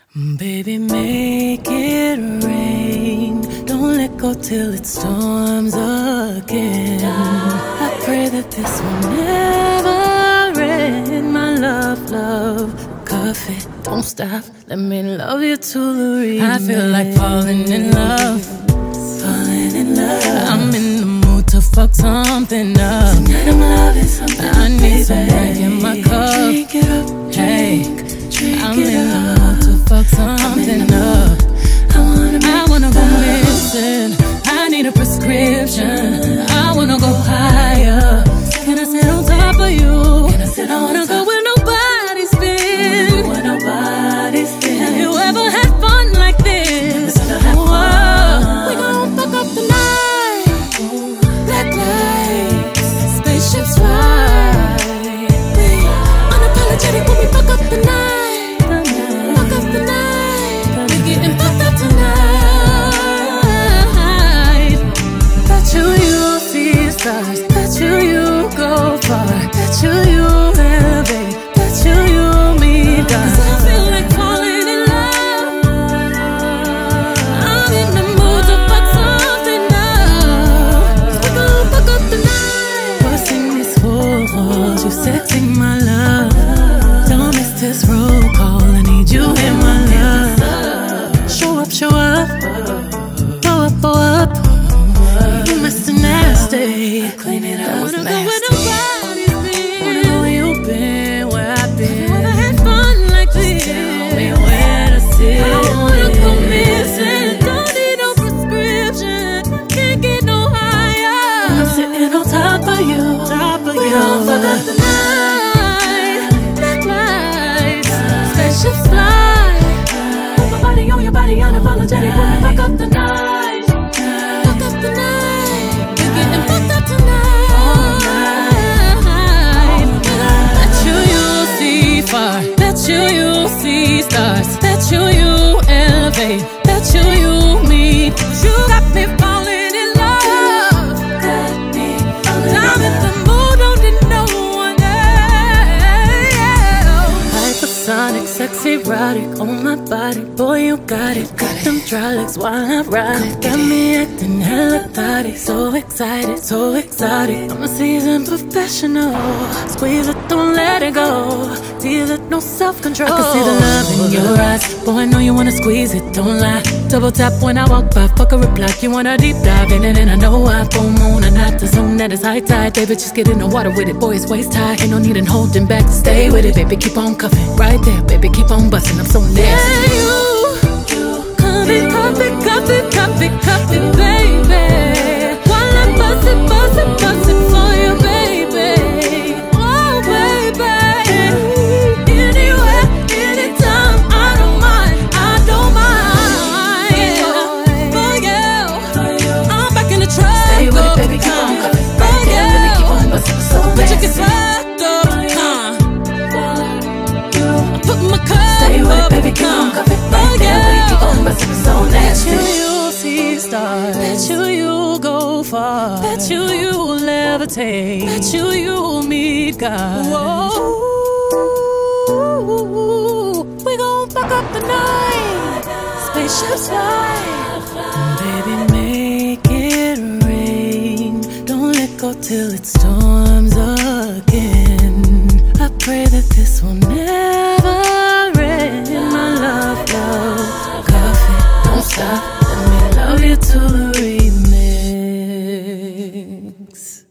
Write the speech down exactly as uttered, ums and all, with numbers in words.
Baby, make it rain. Don't let go till it storms again. I pray that this will never end. My love, love, coffee, don't stop. Let me love you to the remix. I feel like falling in love. Falling in love. I'm in the mood to fuck something up. Tonight I'm loving something. I need baby. Some drink in my cup. Drink it up, drink, hey. Drink I'm it in up. The mood to fuck something up. I wanna, I wanna go missing. I need a prescription. I wanna go higher. Can I sit on top of you? Can I sit I wanna go where nobody's been. Where nobody's been. Have you ever had fun like this? Whoa. We gon' fuck up the night. Black lights, spaceships fly. We unapologetic when we fuck up the night. Stars, bet you you go far, bet you you elevate, bet you you meet God. 'Cause I feel like falling in love. I'm in the mood to fuck something up. We gon' fuck up the night. Busting these holes, you sexy my love. Don't miss this roll call, I need you in my love. Show up, show up, blow up, blow up. You Mister Nasty, clean it up. I wanna go where nobody's been. Wanna know where you've been, where I've been. Never had fun like this. Tell me where to sit. I wanna go missing. Don't need no prescription. Can't get no higher. I'm sitting on top of you, top of we you. We gon' fuck up the night. Black lights, spaceships fly. Put my body on your body, unapologetic when we fuck up the night. Bet you you'll see stars. Bet you you elevate. Bet you you meet. You got me falling in love. Got me falling I'm in the mood, don't need no one else. Hypersonic, sexy, erotic on my body. Boy, you got it. Got them dry legs while I ride it. Got me acting hella thotty. So excited, so exotic. I'm a seasoned professional. Squeeze it, don't let it go. Feel it, no self-control. I can see the love in your eyes. Boy, I know you wanna squeeze it, don't lie. Double tap when I walk by, fuck a reply. You wanna deep dive in it, and I know I full moon and not the zone that is high tide. Baby, just get in the water with it, boy, it's waist high. Ain't no need in holding back, stay with it, baby, keep on cuffing. Right there, baby, keep on busting, I'm so nasty. Yeah, you, come and cuff it, cuff it, cuff it, cuff it, baby. While I'm bustin', bustin', bustin' for you, baby. Oh, baby. Bet you you go far. Bet you you levitate. Bet you you meet God. Whoa. We gon' fuck up the night. Spaceships fly. Baby, make it rain. Don't let go till it storms again. I pray that this will never end. My love, love, coffee, don't stop. Let me love you to the remix.